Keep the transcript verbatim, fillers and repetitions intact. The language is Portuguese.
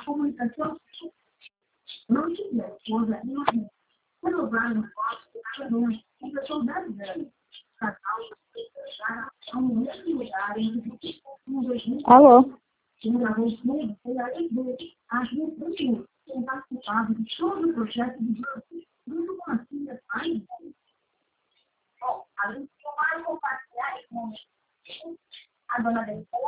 comunicação não tiver coisa nenhuma. Quando vai no negócio, cada um, a pessoa deve ver. Casal, a mulher e mulher, um dois mil. Alô? Uma vez mesmo, foi a igreja, as duas pessoas que participavam de todo o projeto de Deus, junto com a filha pai. Bom, a gente vai compartilhar com a dona Débora.